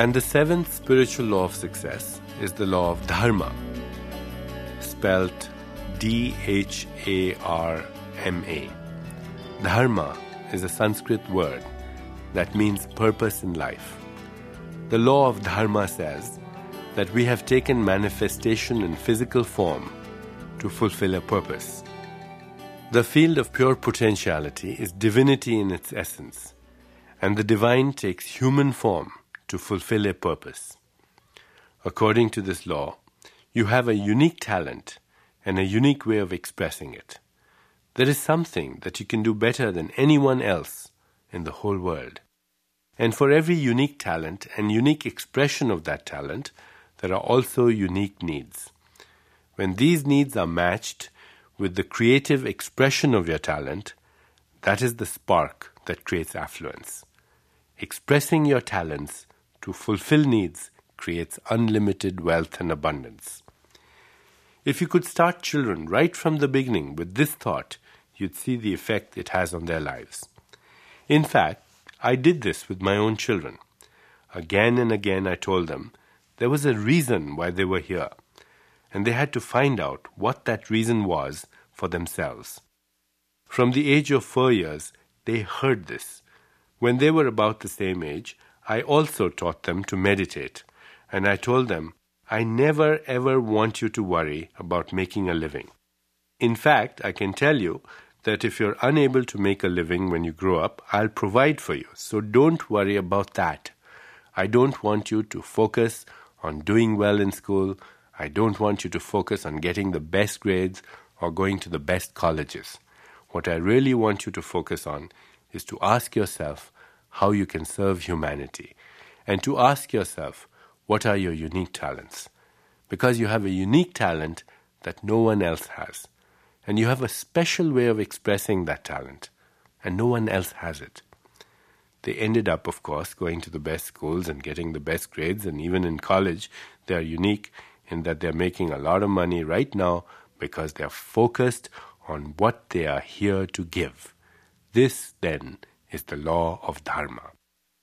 And the seventh spiritual law of success is the law of dharma, spelt D-H-A-R-M-A. Dharma is a Sanskrit word that means purpose in life. The law of dharma says that we have taken manifestation in physical form to fulfill a purpose. The field of pure potentiality is divinity in its essence, and the divine takes human form to fulfill a purpose. According to this law, you have a unique talent and a unique way of expressing it. There is something that you can do better than anyone else in the whole world. And for every unique talent and unique expression of that talent, there are also unique needs. When these needs are matched with the creative expression of your talent, that is the spark that creates affluence. Expressing your talents to fulfill needs creates unlimited wealth and abundance. If you could start children right from the beginning with this thought, you'd see the effect it has on their lives. In fact, I did this with my own children. Again and again I told them there was a reason why they were here, and they had to find out what that reason was for themselves. From the age of 4 years, they heard this. When they were about the same age, I also taught them to meditate, and I told them, I never ever want you to worry about making a living. In fact, I can tell you that if you're unable to make a living when you grow up, I'll provide for you, so don't worry about that. I don't want you to focus on doing well in school. I don't want you to focus on getting the best grades or going to the best colleges. What I really want you to focus on is to ask yourself how you can serve humanity, and to ask yourself what are your unique talents. Because you have a unique talent that no one else has, and you have a special way of expressing that talent, and no one else has it. They ended up, of course, going to the best schools and getting the best grades, and even in college, they are unique in that they're making a lot of money right now because they're focused on what they are here to give. This, then, is the law of dharma.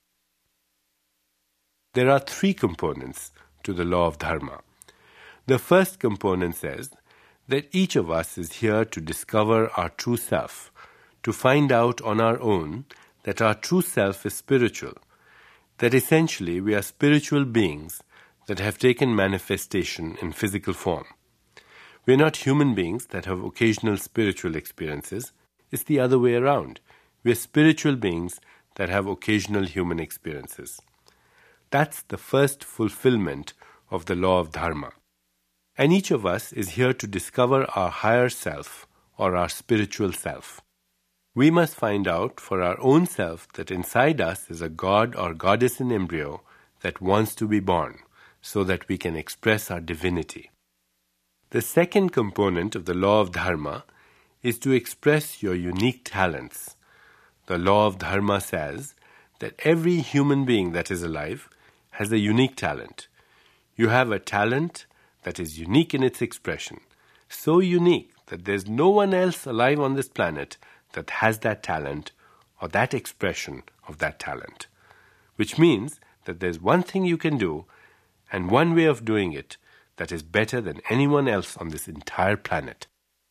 There are 3 components to the law of dharma. The first component says that each of us is here to discover our true self, to find out on our own that our true self is spiritual, that essentially we are spiritual beings that have taken manifestation in physical form. We are not human beings that have occasional spiritual experiences. It's the other way around. We are spiritual beings that have occasional human experiences. That's the first fulfillment of the law of dharma. And each of us is here to discover our higher self or our spiritual self. We must find out for our own self that inside us is a god or goddess in embryo that wants to be born so that we can express our divinity. The second component of the law of dharma is to express your unique talents. The law of dharma says that every human being that is alive has a unique talent. You have a talent that is unique in its expression, so unique that there's no one else alive on this planet that has that talent or that expression of that talent, which means that there's one thing you can do and one way of doing it that is better than anyone else on this entire planet.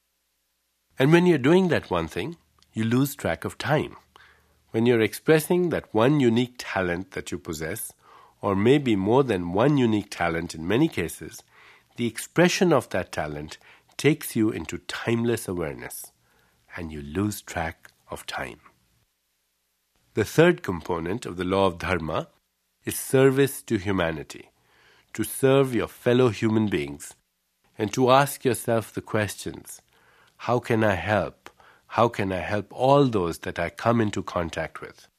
And when you're doing that one thing, you lose track of time. When you're expressing that one unique talent that you possess, or maybe more than one unique talent in many cases, the expression of that talent takes you into timeless awareness, and you lose track of time. The third component of the law of dharma is service to humanity, to serve your fellow human beings, and to ask yourself the questions, how can I help? How can I help all those that I come into contact with?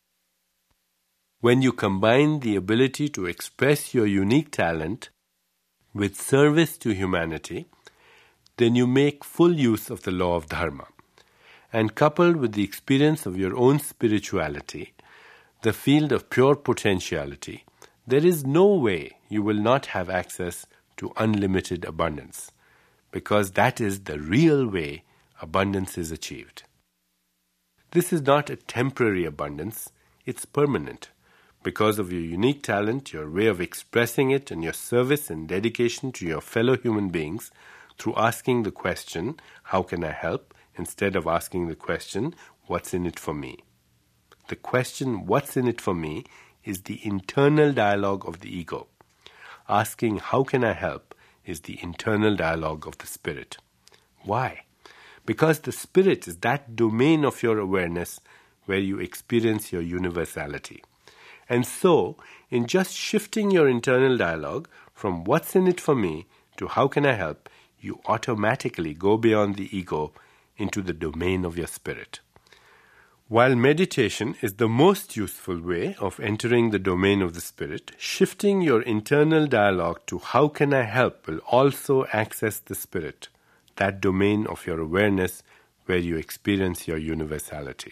When you combine the ability to express your unique talent with service to humanity, then you make full use of the law of dharma. And coupled with the experience of your own spirituality, the field of pure potentiality, there is no way you will not have access to unlimited abundance, because that is the real way abundance is achieved. This is not a temporary abundance, it's permanent, Because of your unique talent, your way of expressing it, and your service and dedication to your fellow human beings through asking the question, how can I help, instead of asking the question, what's in it for me? The question, what's in it for me, is the internal dialogue of the ego. Asking, how can I help, is the internal dialogue of the spirit. Why? Because the spirit is that domain of your awareness where you experience your universality. And so, in just shifting your internal dialogue from what's in it for me to how can I help, you automatically go beyond the ego into the domain of your spirit. While meditation is the most useful way of entering the domain of the spirit, shifting your internal dialogue to how can I help will also access the spirit, that domain of your awareness where you experience your universality.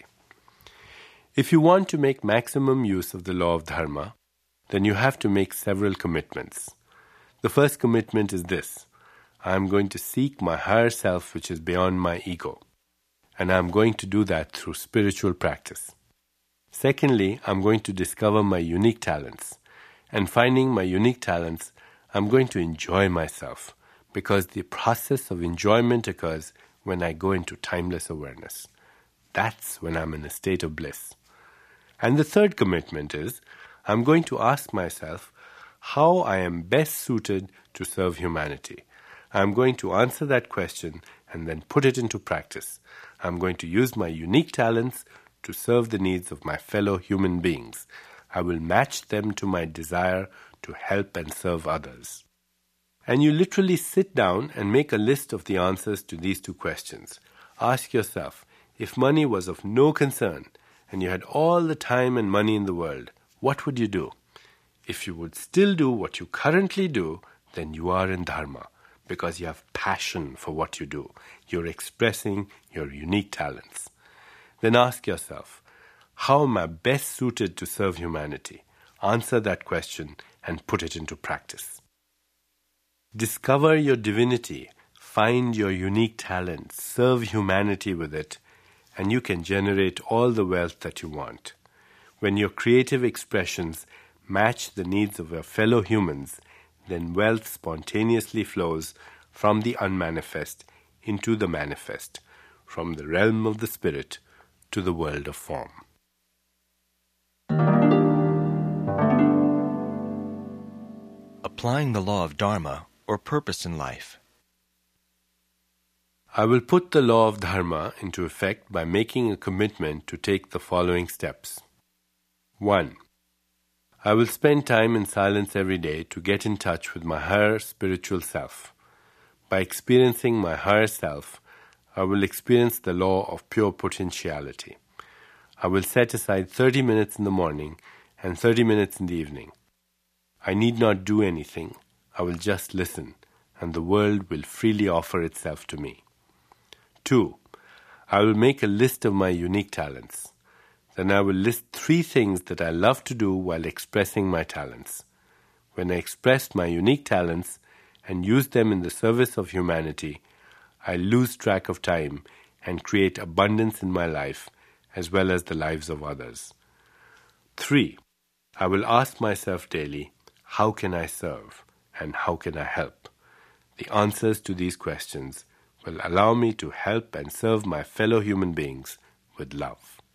If you want to make maximum use of the law of dharma, then you have to make several commitments. The first commitment is this: I am going to seek my higher self which is beyond my ego. And I am going to do that through spiritual practice. Secondly, I am going to discover my unique talents. And finding my unique talents, I am going to enjoy myself, because the process of enjoyment occurs when I go into timeless awareness. That's when I am in a state of bliss. And the third commitment is, I am going to ask myself how I am best suited to serve humanity. I am going to answer that question and then put it into practice. I am going to use my unique talents to serve the needs of my fellow human beings. I will match them to my desire to help and serve others. And you literally sit down and make a list of the answers to these two questions. Ask yourself, if money was of no concern and you had all the time and money in the world, what would you do? If you would still do what you currently do, then you are in Dharma, because you have passion for what you do. You're expressing your unique talents. Then ask yourself, how am I best suited to serve humanity? Answer that question and put it into practice. Discover your divinity, find your unique talent, serve humanity with it, and you can generate all the wealth that you want. When your creative expressions match the needs of your fellow humans, then wealth spontaneously flows from the unmanifest into the manifest, from the realm of the spirit to the world of form. Applying the law of Dharma or purpose in life. I will put the law of Dharma into effect by making a commitment to take the following steps. 1. I will spend time in silence every day to get in touch with my higher spiritual self. By experiencing my higher self, I will experience the law of pure potentiality. I will set aside 30 minutes in the morning and 30 minutes in the evening. I need not do anything. I will just listen, and the world will freely offer itself to me. 2. I will make a list of my unique talents. Then I will list 3 things that I love to do while expressing my talents. When I express my unique talents and use them in the service of humanity, I lose track of time and create abundance in my life as well as the lives of others. 3. I will ask myself daily, how can I serve and how can I help? The answers to these questions will allow me to help and serve my fellow human beings with love.